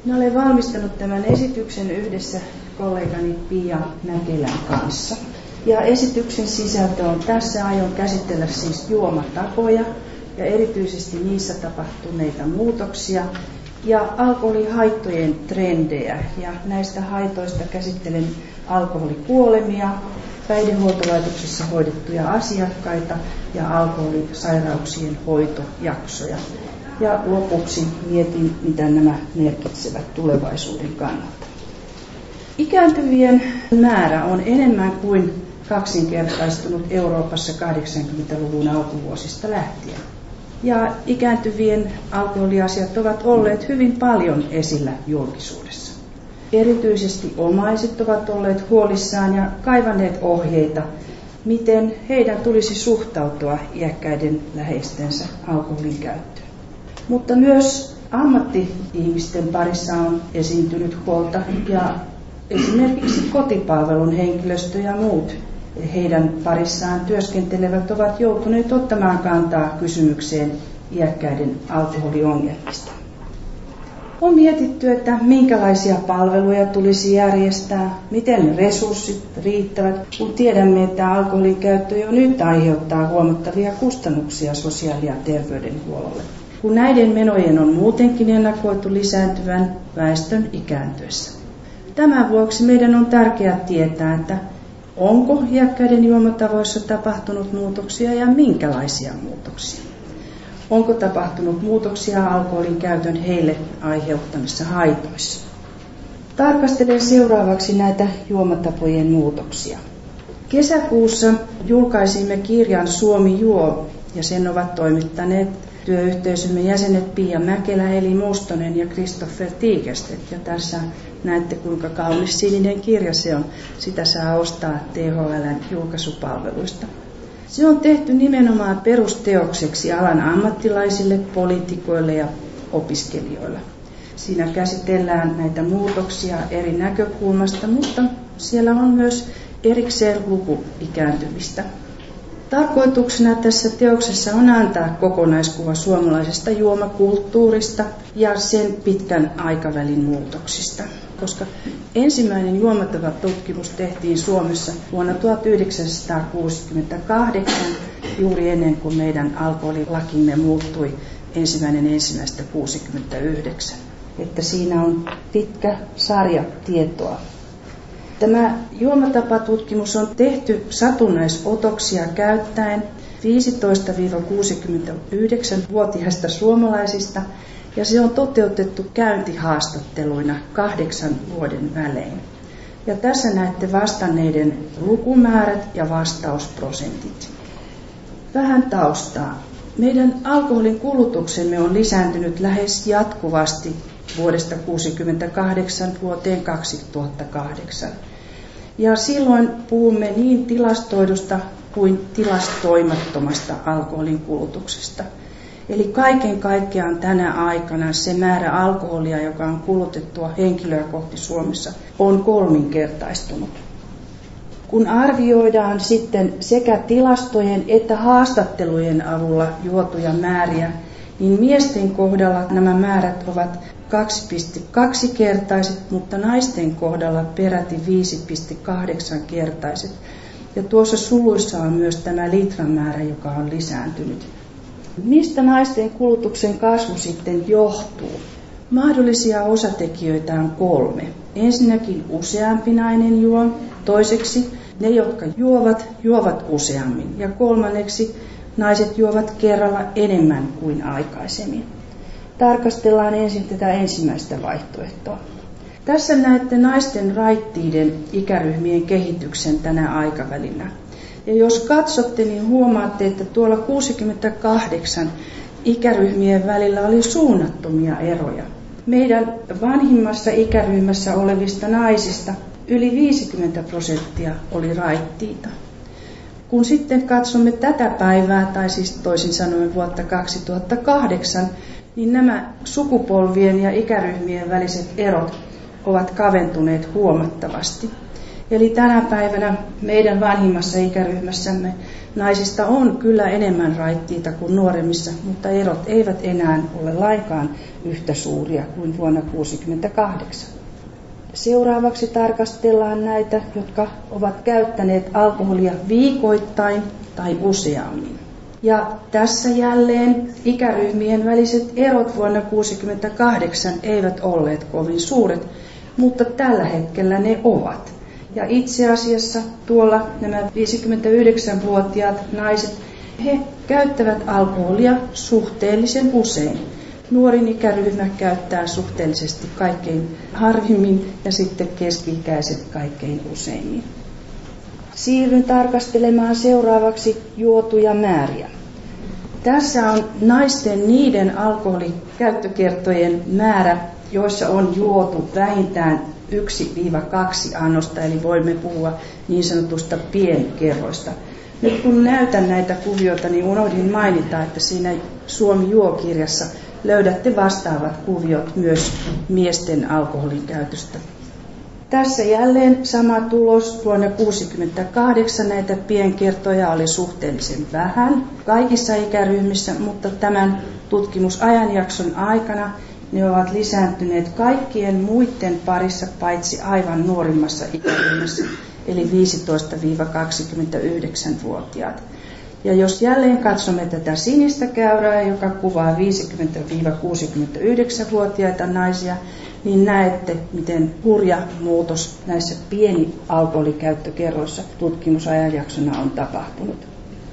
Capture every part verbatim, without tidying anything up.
Minä olen valmistanut tämän esityksen yhdessä kollegani Pia Mäkelän kanssa. Ja esityksen sisältö on tässä. Aion käsitellä siis juomatapoja ja erityisesti niissä tapahtuneita muutoksia ja alkoholihaittojen trendejä. Ja näistä haitoista käsittelen alkoholikuolemia, päihdehuoltolaitoksessa hoidettuja asiakkaita ja alkoholisairauksien hoitojaksoja. Ja lopuksi mietin, mitä nämä merkitsevät tulevaisuuden kannalta. Ikääntyvien määrä on enemmän kuin kaksinkertaistunut Euroopassa kahdeksankymmentäluvun alkuvuosista lähtien. Ja ikääntyvien alkoholiasiat ovat olleet hyvin paljon esillä julkisuudessa. Erityisesti omaiset ovat olleet huolissaan ja kaivanneet ohjeita, miten heidän tulisi suhtautua iäkkäiden läheistensä alkoholin käyttöön. Mutta myös ammatti-ihmisten parissa on esiintynyt huolta ja esimerkiksi kotipalvelun henkilöstö ja muut heidän parissaan työskentelevät ovat joutuneet ottamaan kantaa kysymykseen iäkkäiden alkoholiongelmista. On mietitty, että minkälaisia palveluja tulisi järjestää, miten resurssit riittävät, kun tiedämme, että alkoholin käyttö jo nyt aiheuttaa huomattavia kustannuksia sosiaali- ja terveydenhuollolle, kun näiden menojen on muutenkin ennakoitu lisääntyvän väestön ikääntyessä. Tämän vuoksi meidän on tärkeää tietää, että onko iäkkäiden juomatavoissa tapahtunut muutoksia ja minkälaisia muutoksia. Onko tapahtunut muutoksia alkoholin käytön heille aiheuttamissa haitoissa. Tarkastelen seuraavaksi näitä juomatapojen muutoksia. Kesäkuussa julkaisimme kirjan Suomi juo, ja sen ovat toimittaneet työyhteisömme jäsenet Pia Mäkelä, Eli Mustonen ja Christopher Tigerstedt. Ja tässä näette, kuinka kaunis sininen kirja se on. Sitä saa ostaa T H L:n julkaisupalveluista. Se on tehty nimenomaan perusteokseksi alan ammattilaisille, poliitikoille ja opiskelijoille. Siinä käsitellään näitä muutoksia eri näkökulmasta, mutta siellä on myös erikseen luku ikääntymistä. Tarkoituksena tässä teoksessa on antaa kokonaiskuva suomalaisesta juomakulttuurista ja sen pitkän aikavälin muutoksista, koska ensimmäinen juomatavatutkimus tehtiin Suomessa vuonna tuhatyhdeksänsataakuusikymmentäkahdeksan, juuri ennen kuin meidän alkoholilakimme muuttui ensimmäinen ensimmäistä kuusikymmentäyhdeksän. Että siinä on pitkä sarja tietoa. Tämä juomatapatutkimus on tehty satunnaisotoksia käyttäen viisitoista–kuusikymmentäyhdeksän-vuotiaista suomalaisista ja se on toteutettu käyntihaastatteluina kahdeksan vuoden välein. Ja tässä näette vastanneiden lukumäärät ja vastausprosentit. Vähän taustaa. Meidän alkoholin kulutuksemme on lisääntynyt lähes jatkuvasti vuodesta tuhatyhdeksänsataakuusikymmentäkahdeksan vuoteen kaksituhattakahdeksan. Ja silloin puhumme niin tilastoidusta kuin tilastoimattomasta alkoholin kulutuksesta. Eli kaiken kaikkiaan tänä aikana se määrä alkoholia, joka on kulutettua henkilöä kohti Suomessa, on kolminkertaistunut. Kun arvioidaan sitten sekä tilastojen että haastattelujen avulla juotuja määriä, niin miesten kohdalla nämä määrät ovat kaksi pilkku kaksi kertaiset, mutta naisten kohdalla peräti viisi pilkku kahdeksan kertaiset. Ja tuossa suluissa on myös tämä litramäärä, joka on lisääntynyt. Mistä naisten kulutuksen kasvu sitten johtuu? Mahdollisia osatekijöitä on kolme. Ensinnäkin useampi nainen juo, toiseksi ne, jotka juovat, juovat useammin ja kolmanneksi naiset juovat kerralla enemmän kuin aikaisemmin. Tarkastellaan ensin tätä ensimmäistä vaihtoehtoa. Tässä näette naisten raittiiden ikäryhmien kehityksen tänä aikavälillä. Ja jos katsotte, niin huomaatte, että tuolla kuusikymmentäkahdeksan ikäryhmien välillä oli suunnattomia eroja. Meidän vanhimmassa ikäryhmässä olevista naisista yli viisikymmentä prosenttia oli raittiita. Kun sitten katsomme tätä päivää, tai siis toisin sanoen vuotta kaksituhattakahdeksan, niin nämä sukupolvien ja ikäryhmien väliset erot ovat kaventuneet huomattavasti. Eli tänä päivänä meidän vanhimmassa ikäryhmässämme naisista on kyllä enemmän raittiita kuin nuoremmissa, mutta erot eivät enää ole lainkaan yhtä suuria kuin vuonna tuhatyhdeksänsataakuusikymmentäkahdeksan. Seuraavaksi tarkastellaan näitä, jotka ovat käyttäneet alkoholia viikoittain tai useammin. Ja tässä jälleen ikäryhmien väliset erot vuonna tuhatyhdeksänsataakuusikymmentäkahdeksan eivät olleet kovin suuret, mutta tällä hetkellä ne ovat. Ja itse asiassa tuolla nämä viisikymmentäyhdeksänvuotiaat naiset, he käyttävät alkoholia suhteellisen usein. Nuorin ikäryhmä käyttää suhteellisesti kaikkein harvimmin ja sitten keski-ikäiset kaikkein useimmin. Siirryn tarkastelemaan seuraavaksi juotuja määriä. Tässä on naisten niiden alkoholikäyttökertojen määrä, joissa on juotu vähintään yksi kaksi annosta, eli voimme puhua niin sanotusta pienkerroista. Nyt kun näytän näitä kuvioita, niin unohdin mainita, että siinä Suomi juo-kirjassa löydätte vastaavat kuviot myös miesten alkoholin käytöstä. Tässä jälleen sama tulos. Vuonna tuhatyhdeksänsataakuusikymmentäkahdeksan näitä pienkertoja oli suhteellisen vähän kaikissa ikäryhmissä, mutta tämän tutkimusajanjakson aikana ne ovat lisääntyneet kaikkien muiden parissa paitsi aivan nuorimmassa ikäryhmässä, eli viisitoista kaksikymmentäyhdeksänvuotiaat. Ja jos jälleen katsomme tätä sinistä käyrää, joka kuvaa viisikymmentä kuusikymmentäyhdeksänvuotiaita naisia, niin näette, miten hurja muutos näissä pieni alkoholikäyttökerroissa tutkimusajanjaksona on tapahtunut.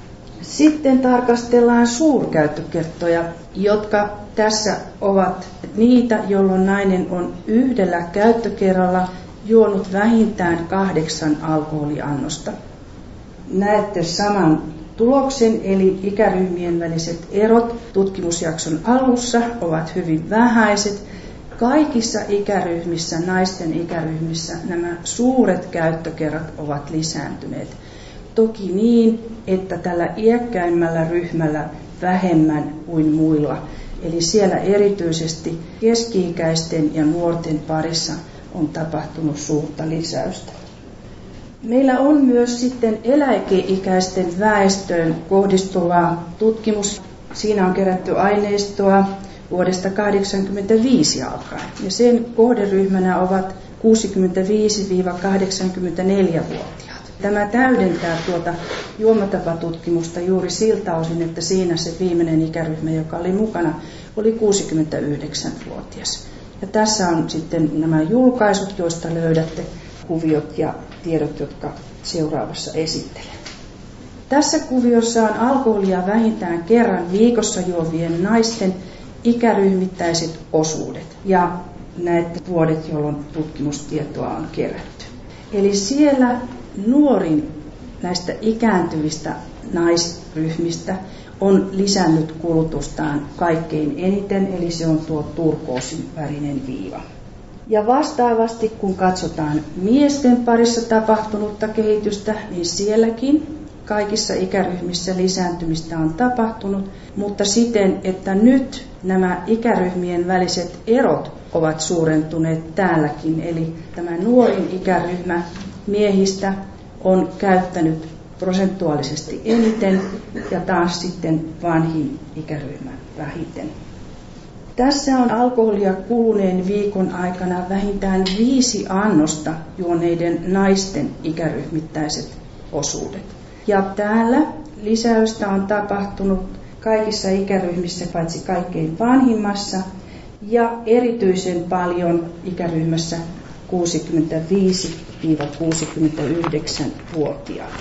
Sitten tarkastellaan suurkäyttökertoja, jotka tässä ovat niitä, jolloin nainen on yhdellä käyttökerralla juonut vähintään kahdeksan alkoholiannosta. Näette saman tuloksen, eli ikäryhmien väliset erot tutkimusjakson alussa ovat hyvin vähäiset. Kaikissa ikäryhmissä, naisten ikäryhmissä, nämä suuret käyttökerrat ovat lisääntyneet. Toki niin, että tällä iäkkäimmällä ryhmällä vähemmän kuin muilla. Eli siellä erityisesti keski-ikäisten ja nuorten parissa on tapahtunut suurta lisäystä. Meillä on myös sitten eläkeikäisten väestöön kohdistuva tutkimus. Siinä on kerätty aineistoa vuodesta tuhatyhdeksänsataakahdeksankymmentäviisi alkaen. Ja sen kohderyhmänä ovat kuusikymmentäviisi kahdeksankymmentäneljä-vuotiaat. Tämä täydentää tuota juomatapatutkimusta juuri siltä osin, että siinä se viimeinen ikäryhmä, joka oli mukana, oli kuusikymmentäyhdeksänvuotias. Ja tässä on sitten nämä julkaisut, joista löydätte kuviot ja tiedot, jotka seuraavassa esittelen. Tässä kuviossa on alkoholia vähintään kerran viikossa juovien naisten ikäryhmittäiset osuudet ja näette vuodet, jolloin tutkimustietoa on kerätty. Eli siellä nuorin näistä ikääntyvistä naisryhmistä on lisännyt kulutustaan kaikkein eniten, eli se on tuo turkoosin värinen viiva. Ja vastaavasti, kun katsotaan miesten parissa tapahtunutta kehitystä, niin sielläkin kaikissa ikäryhmissä lisääntymistä on tapahtunut, mutta siten, että nyt nämä ikäryhmien väliset erot ovat suurentuneet täälläkin. Eli tämä nuorin ikäryhmä miehistä on käyttänyt prosentuaalisesti eniten ja taas sitten vanhin ikäryhmä vähiten. Tässä on alkoholia kuluneen viikon aikana vähintään viisi annosta juoneiden naisten ikäryhmittäiset osuudet. Ja täällä lisäystä on tapahtunut kaikissa ikäryhmissä paitsi kaikkein vanhimmassa ja erityisen paljon ikäryhmässä kuusikymmentäviisi kuusikymmentäyhdeksänvuotiaat.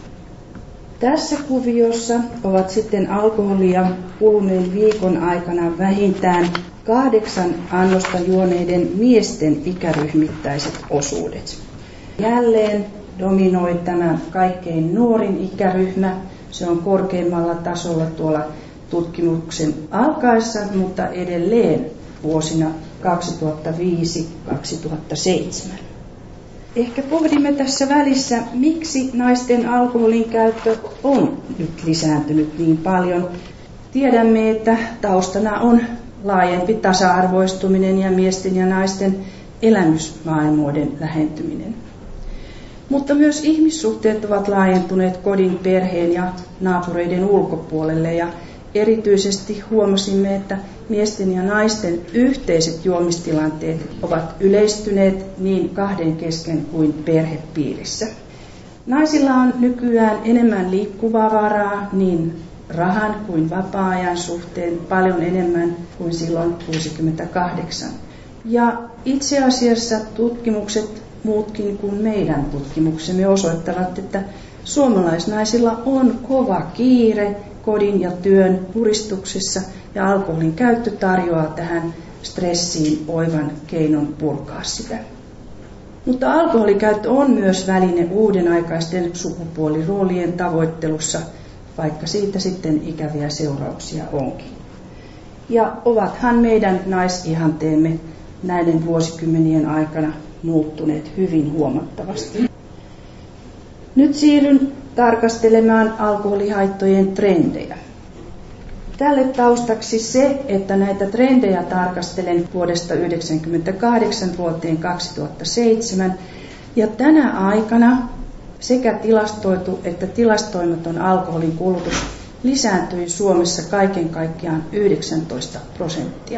Tässä kuviossa ovat sitten alkoholia kuluneen viikon aikana vähintään kahdeksan annosta juoneiden miesten ikäryhmittäiset osuudet. Jälleen dominoi tämä kaikkein nuorin ikäryhmä. Se on korkeimmalla tasolla tuolla tutkimuksen alkaessa, mutta edelleen vuosina kaksituhattaviisi kaksituhattaseitsemän. Ehkä pohdimme tässä välissä, miksi naisten alkoholin käyttö on nyt lisääntynyt niin paljon. Tiedämme, että taustana on laajempi tasa-arvoistuminen ja miesten ja naisten elämysmaailmoiden lähentyminen. Mutta myös ihmissuhteet ovat laajentuneet kodin, perheen ja naapureiden ulkopuolelle ja erityisesti huomasimme, että miesten ja naisten yhteiset juomistilanteet ovat yleistyneet niin kahden kesken kuin perhepiirissä. Naisilla on nykyään enemmän liikkuvavaraa niin rahan kuin vapaa-ajan suhteen, paljon enemmän kuin silloin kuusikymmentäkahdeksan. Ja itse asiassa tutkimukset, muutkin kuin meidän tutkimuksemme, osoittavat, että suomalaisnaisilla on kova kiire kodin ja työn puristuksessa ja alkoholin käyttö tarjoaa tähän stressiin oivan keinon purkaa sitä. Mutta alkoholikäyttö on myös väline uudenaikaisten sukupuoliroolien tavoittelussa, vaikka siitä sitten ikäviä seurauksia onkin. Ja ovathan meidän naisihanteemme näiden vuosikymmenien aikana muuttuneet hyvin huomattavasti. Nyt siirryn tarkastelemaan alkoholihaittojen trendejä. Tälle taustaksi se, että näitä trendejä tarkastelen vuodesta yhdeksänkymmentäkahdeksan vuoteen kaksituhattaseitsemän ja tänä aikana sekä tilastoitu että tilastoimaton alkoholin kulutus lisääntyi Suomessa kaiken kaikkiaan yhdeksäntoista prosenttia.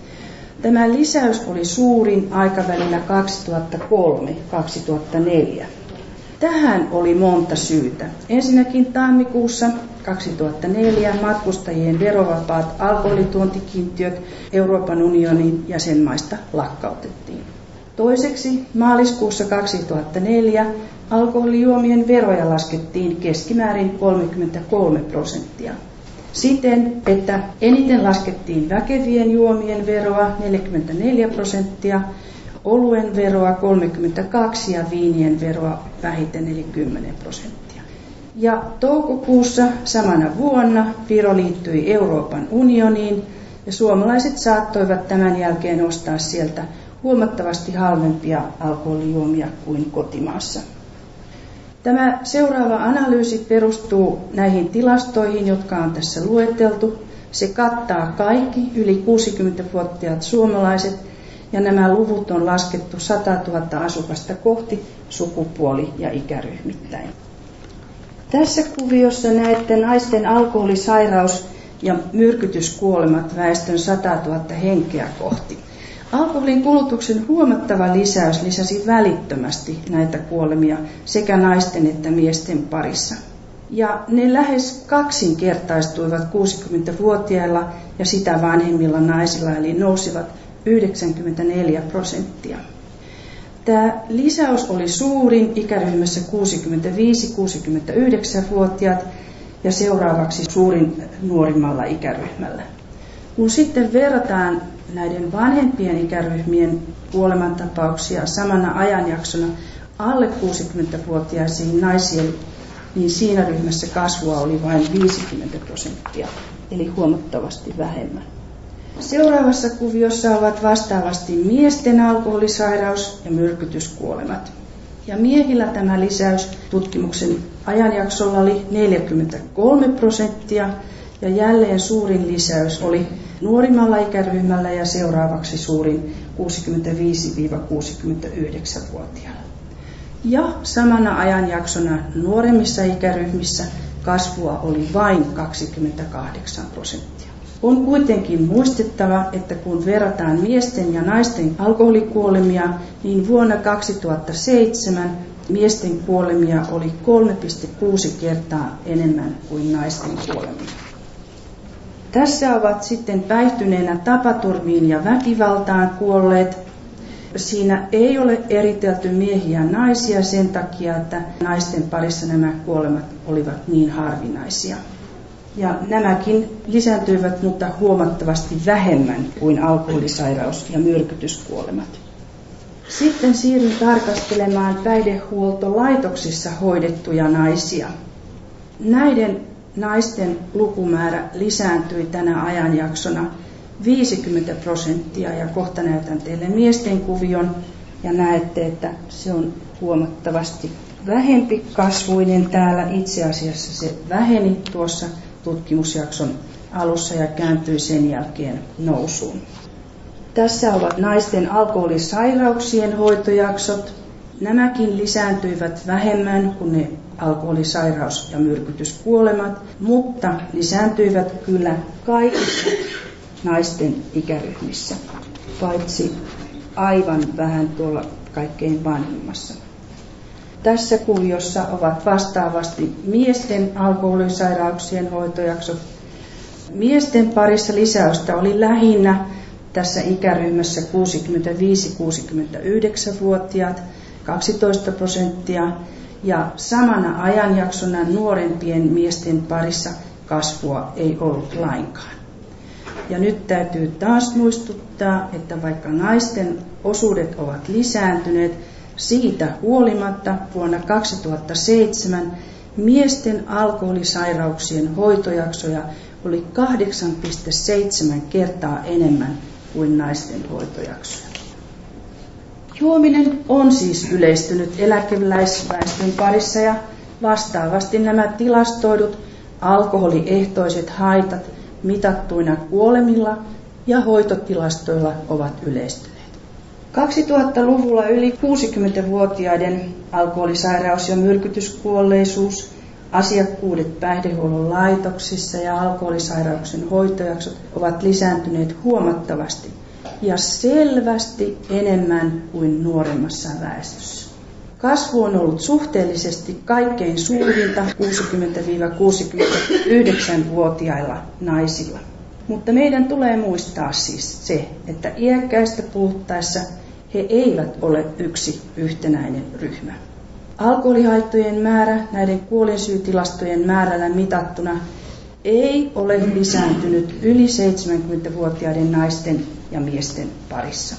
Tämä lisäys oli suurin aikavälillä kaksituhattakolme kaksituhattaneljä. Tähän oli monta syytä. Ensinnäkin tammikuussa kaksituhattaneljä matkustajien verovapaat alkoholituontikiintiöt Euroopan unionin jäsenmaista lakkautettiin. Toiseksi maaliskuussa kaksituhattaneljä alkoholijuomien veroja laskettiin keskimäärin kolmekymmentäkolme prosenttia. Siten, että eniten laskettiin väkevien juomien veroa neljäkymmentäneljä prosenttia, oluen veroa kolmekymmentäkaksi ja viinien veroa vähiten eli kymmenen prosenttia. Ja toukokuussa samana vuonna Viro liittyi Euroopan unioniin ja suomalaiset saattoivat tämän jälkeen ostaa sieltä huomattavasti halvempia alkoholijuomia kuin kotimaassa. Tämä seuraava analyysi perustuu näihin tilastoihin, jotka on tässä lueteltu. Se kattaa kaikki yli kuusikymmentävuotiaat suomalaiset ja nämä luvut on laskettu satatuhatta asukasta kohti sukupuoli- ja ikäryhmittäin. Tässä kuviossa näette naisten alkoholisairaus- ja myrkytyskuolemat väestön satatuhatta henkeä kohti. Alkoholin kulutuksen huomattava lisäys lisäsi välittömästi näitä kuolemia sekä naisten että miesten parissa. Ja ne lähes kaksinkertaistuivat kuusikymmentävuotiailla ja sitä vanhemmilla naisilla, eli nousivat yhdeksänkymmentäneljä prosenttia. Tämä lisäys oli suurin ikäryhmässä kuusikymmentäviisi kuusikymmentäyhdeksän-vuotiaat ja seuraavaksi suurin nuorimmalla ikäryhmällä. Kun sitten verrataan näiden vanhempien ikäryhmien kuolemantapauksia samana ajanjaksona alle kuusikymmentävuotiaisiin naisiin, niin siinä ryhmässä kasvua oli vain viisikymmentä prosenttia, eli huomattavasti vähemmän. Seuraavassa kuviossa ovat vastaavasti miesten alkoholisairaus- ja myrkytyskuolemat. Ja miehillä tämä lisäys tutkimuksen ajanjaksolla oli neljäkymmentäkolme prosenttia, ja jälleen suurin lisäys oli nuorimmalla ikäryhmällä ja seuraavaksi suurin kuusikymmentäviisi kuusikymmentäyhdeksän-vuotiailla. Ja samana ajanjaksona nuoremmissa ikäryhmissä kasvua oli vain kaksikymmentäkahdeksan prosenttia. On kuitenkin muistettava, että kun verrataan miesten ja naisten alkoholikuolemia, niin vuonna kaksituhattaseitsemän miesten kuolemia oli kolme pilkku kuusi kertaa enemmän kuin naisten kuolemia. Tässä ovat sitten päihtyneenä tapaturmiin ja väkivaltaan kuolleet. Siinä ei ole eritelty miehiä ja naisia sen takia, että naisten parissa nämä kuolemat olivat niin harvinaisia. Ja nämäkin lisääntyivät, mutta huomattavasti vähemmän kuin alkoholisairaus- ja myrkytyskuolemat. Sitten siirryn tarkastelemaan päihdehuoltolaitoksissa hoidettuja naisia. Näiden naisten lukumäärä lisääntyi tänä ajanjaksona viisikymmentä prosenttia ja kohta näytän teille miesten kuvion ja näette, että se on huomattavasti vähempi kasvuinen täällä. Itse asiassa se väheni tuossa tutkimusjakson alussa ja kääntyi sen jälkeen nousuun. Tässä ovat naisten alkoholisairauksien hoitojaksot Nämäkin lisääntyivät vähemmän kuin ne alkoholisairaus- ja myrkytyskuolemat, mutta lisääntyivät kyllä kaikissa naisten ikäryhmissä, paitsi aivan vähän tuolla kaikkein vanhimmassa. Tässä kuviossa ovat vastaavasti miesten alkoholisairauksien hoitojaksot. Miesten parissa lisäystä oli lähinnä tässä ikäryhmässä kuusikymmentäviisi kuusikymmentäyhdeksän-vuotiaat, kaksitoista prosenttia, ja samana ajanjaksona nuorempien miesten parissa kasvua ei ollut lainkaan. Ja nyt täytyy taas muistuttaa, että vaikka naisten osuudet ovat lisääntyneet, siitä huolimatta vuonna kaksituhattaseitsemän miesten alkoholisairauksien hoitojaksoja oli kahdeksan pilkku seitsemän kertaa enemmän kuin naisten hoitojaksoja. Juominen on siis yleistynyt eläkeläisväestön parissa ja vastaavasti nämä tilastoidut alkoholiehtoiset haitat mitattuina kuolemilla ja hoitotilastoilla ovat yleistyneet. kaksituhattaluvulla yli kuusikymmentävuotiaiden alkoholisairaus- ja myrkytyskuolleisuus, asiakkuudet päihdehuollon laitoksissa ja alkoholisairauksien hoitojaksot ovat lisääntyneet huomattavasti ja selvästi enemmän kuin nuoremmassa väestössä. Kasvu on ollut suhteellisesti kaikkein suurinta kuusikymmentä-kuusikymmentäyhdeksän-vuotiailla naisilla. Mutta meidän tulee muistaa siis se, että iäkkäistä puhuttaessa he eivät ole yksi yhtenäinen ryhmä. Alkoholihaittojen määrä näiden kuolinsyytilastojen määrällä mitattuna ei ole lisääntynyt yli seitsemänkymmentävuotiaiden naisten ja miesten parissa.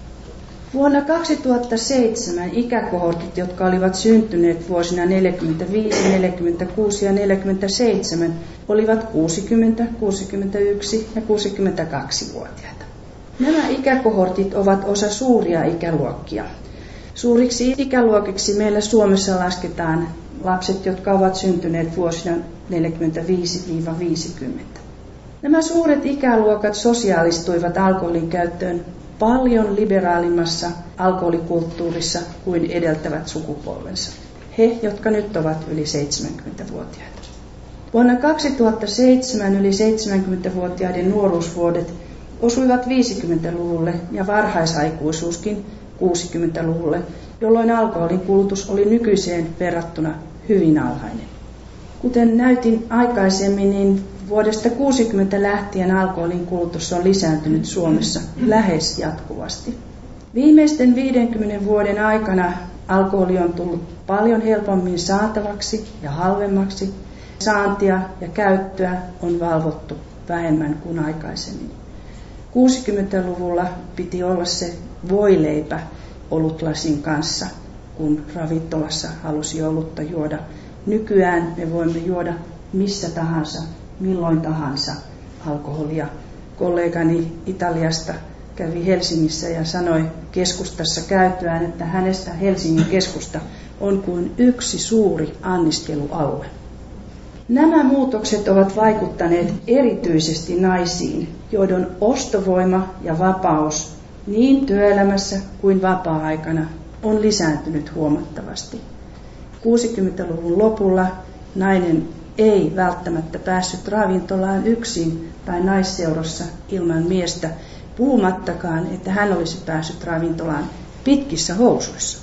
Vuonna kaksituhattaseitsemän ikäkohortit, jotka olivat syntyneet vuosina neljäkymmentäviisi, neljäkymmentäkuusi ja neljäkymmentäseitsemän, olivat kuusikymmentä, kuusikymmentäyksi ja kuusikymmentäkaksi-vuotiaita. Nämä ikäkohortit ovat osa suuria ikäluokkia. Suuriksi ikäluokiksi meillä Suomessa lasketaan lapset, jotka ovat syntyneet vuosina neljäkymmentäviisi viisikymmentä. Nämä suuret ikäluokat sosiaalistuivat alkoholin käyttöön paljon liberaalimmassa alkoholikulttuurissa kuin edeltävät sukupolvensa. He, jotka nyt ovat yli seitsemänkymmentävuotiaita. Vuonna kaksituhattaseitsemän yli seitsemänkymmentävuotiaiden nuoruusvuodet osuivat viisikymmentäluvulle ja varhaisaikuisuuskin kuusikymmentäluvulle, jolloin alkoholin kulutus oli nykyiseen verrattuna hyvin alhainen. Kuten näytin aikaisemmin, niin vuodesta kuusikymmentä lähtien alkoholin kulutus on lisääntynyt Suomessa lähes jatkuvasti. Viimeisten viidenkymmenen vuoden aikana alkoholi on tullut paljon helpommin saatavaksi ja halvemmaksi. Saantia ja käyttöä on valvottu vähemmän kuin aikaisemmin. kuusikymmentäluvulla piti olla se voileipä olutlasin kanssa, kun ravintolassa halusi olutta juoda. Nykyään me voimme juoda missä tahansa, milloin tahansa alkoholia. Kollegani Italiasta kävi Helsingissä ja sanoi keskustassa käytyään, että hänestä Helsingin keskusta on kuin yksi suuri anniskelualue. Nämä muutokset ovat vaikuttaneet erityisesti naisiin, joiden ostovoima ja vapaus niin työelämässä kuin vapaa-aikana on lisääntynyt huomattavasti. kuusikymmentäluvun lopulla nainen ei välttämättä päässyt ravintolaan yksin tai naisseurassa ilman miestä, puhumattakaan, että hän olisi päässyt ravintolaan pitkissä housuissa.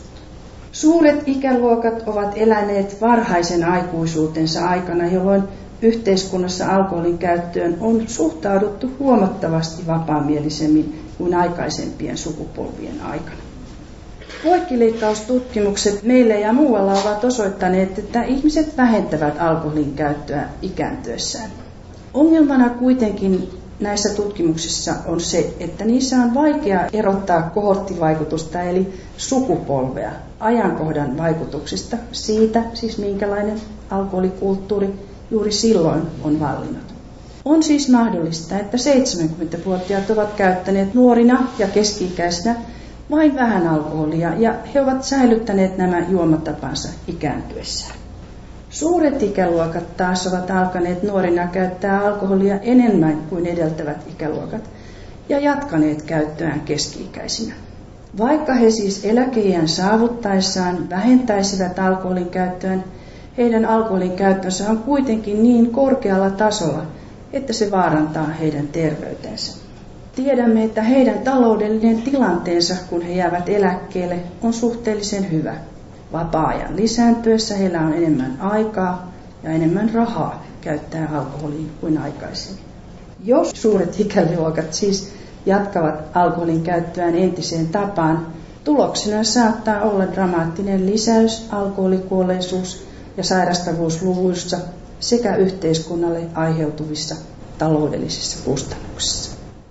Suuret ikäluokat ovat eläneet varhaisen aikuisuutensa aikana, jolloin yhteiskunnassa alkoholin käyttöön on suhtauduttu huomattavasti vapaamielisemmin kuin aikaisempien sukupolvien aikana. Poikkileikkaustutkimukset meillä ja muualla ovat osoittaneet, että ihmiset vähentävät alkoholin käyttöä ikääntyessään. Ongelmana kuitenkin näissä tutkimuksissa on se, että niissä on vaikea erottaa kohorttivaikutusta eli sukupolvea ajankohdan vaikutuksista siitä, siis minkälainen alkoholikulttuuri juuri silloin on vallinnut. On siis mahdollista, että seitsemänkymmentävuotiaat ovat käyttäneet nuorina ja keski-ikäisinä vain vähän alkoholia ja he ovat säilyttäneet nämä juomatapansa ikääntyessään. Suuret ikäluokat taas ovat alkaneet nuorina käyttää alkoholia enemmän kuin edeltävät ikäluokat ja jatkaneet käyttöään keski-ikäisinä. Vaikka he siis eläkeiän saavuttaessaan vähentäisivät alkoholin käyttöön, heidän alkoholin käyttönsä on kuitenkin niin korkealla tasolla, että se vaarantaa heidän terveytensä. Tiedämme, että heidän taloudellinen tilanteensa, kun he jäävät eläkkeelle, on suhteellisen hyvä. Vapaa-ajan lisääntyessä heillä on enemmän aikaa ja enemmän rahaa käyttää alkoholiin kuin aikaisemmin. Jos suuret ikäluokat siis jatkavat alkoholin käyttöään entiseen tapaan, tuloksena saattaa olla dramaattinen lisäys alkoholikuolleisuus- ja sairastavuusluvuissa sekä yhteiskunnalle aiheutuvissa taloudellisissa kustannuksissa.